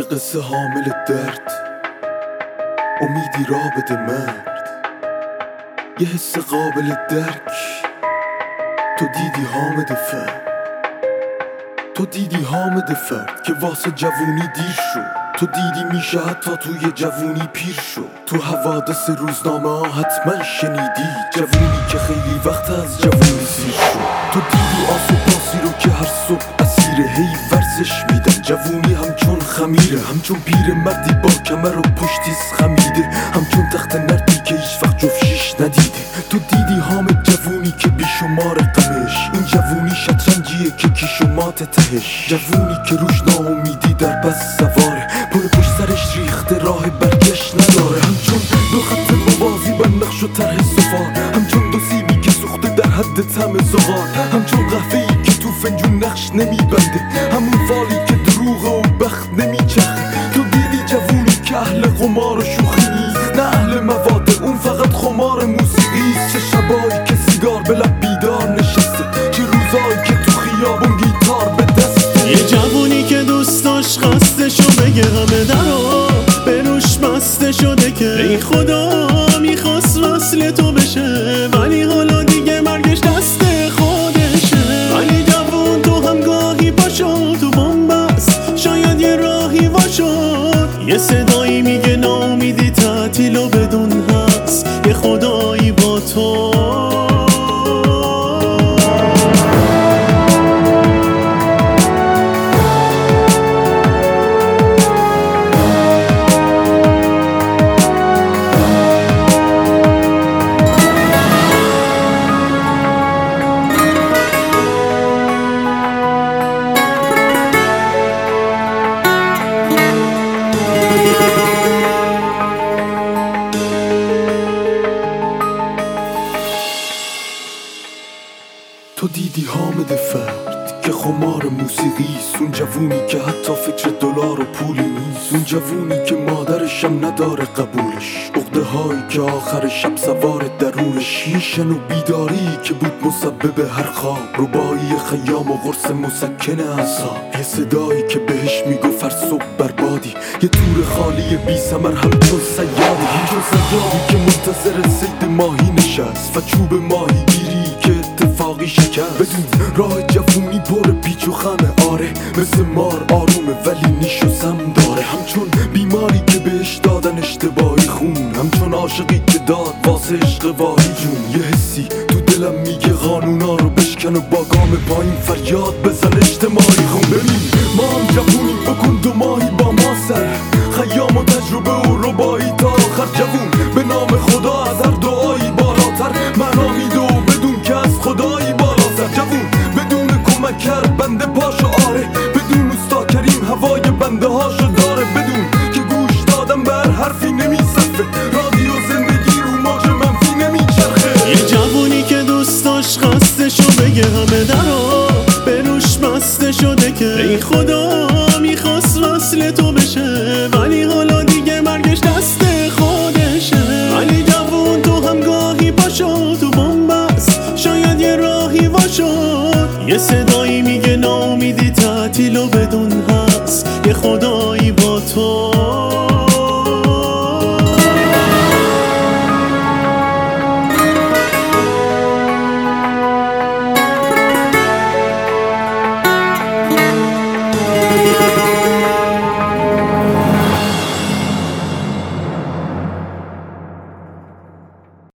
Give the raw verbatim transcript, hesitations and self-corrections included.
قصه حامل درد، امیدی را بده مرد، یه حس قابل درک. تو دیدی حامد فرد، تو دیدی حامد فرد که واسه جوونی دیر شد. تو دیدی میشه حتی توی جوونی پیر شد. تو حوادث روزنامه ها حتما شنیدی جوونی که خیلی وقت از جوونی سیر شد. تو دیدی آس و پاسی رو که هر صبح اسیر هی ورزش میدن. جوونی همچون خمیره، همچون پیر مردی با کمر و پشتیز خمیده، همچون تخت نردی که هیچ وقت جفشیش ندیده. تو دیدی حامد جوونی که بیشمار غمش، این جوونی شطرنجیه که کیش و مات تهش. جوونی که روش ناامیدی در بس سواره، پل پشت سرش ریخته راه برگشت نداره. همچون دو خط موازی بر نقش و طرح سفال، همچون دو سیبی که سوخته در حد طعم زغال، همچون قهوه‌ای که تو فنجون نقش نمیبنده، همون فالی که دروغه و بخت نمیچرخه. تو دیدی جوونی که اهل قمار و شوخی نیست، نه اهل مواده، اون فقط خمار موسیقیست. چه شبایی که سیگار به لب بیدار نشسته، چه روزایی که تو خیابون گیتار به دسته. یه جوونی که دوست داشت قصدشو بگه همه درو به روش بسته شده که ای خدا میخواست وصل تو بشه، ولی حالا دیگه مرگش دست خودشه. ولی جوون تو هم گاهی پاشو تو بنبست، شاید یه راهی واشد. یه صدایی میگه ناامیدی تعطیل و بدون هست، یه خدایی با تو. تو دیدی حامد فرد که خمار موسیقیست، اون جوونی که حتی فکر دلار و پولی نیست، اون جوونی که مادرشم نداره قبولش، عقده هایی که آخر شب سوار درونش، یه شن و بیداری که بود مسبب هر خواب، ربایی خیام و قرص مسکن اعصاب، یه صدایی که بهش میگفت هر صبح بربادی، یه تور خالی بی ثمر همچون صیادی، همچون صیادی که منتظر صید ماهی نشست و چوب ماهی گیری که اتفاقی شکست. بدون راه جوونی پر پیچ و خمه، آره مثل مار آرومه ولی نیش و سم داره، همچون بیماری که بهش دادن اشتباهی خون، همچون عاشقی که داد واسه عشق واهی جون. یه حسی تو دلم میگه قانونا رو بشکن و با گام پایین فریاد بزن اجتماعی خون. ببین ما هم جوونی، بکن دو ماهی با ما سر خیام و تجربه و ربایی تا آخر. جوون به نام خدا از هر دعایی بالاتر، معنا میده و بدون که از خدایی بالاتر. جوون بدون کمک کرد بنده پاشو، آره بدون استا کریم هوای بنده هاشو داره، بدون که گوش دادم به هر حرفی نمیصفه، رادیو زندگی رو موج منفی نمیچرخه. یه جوونی که دوست داشت قصدشو بگه همه درو به روش بسته شده که ای خدا میخواست وصل تو بشه، ولی حالا دیگه مرگش دست خودشه. ولی جوون تو هم گاهی پاشو تو بنبست، شاید یه راهی واشد. یه صدایی میگه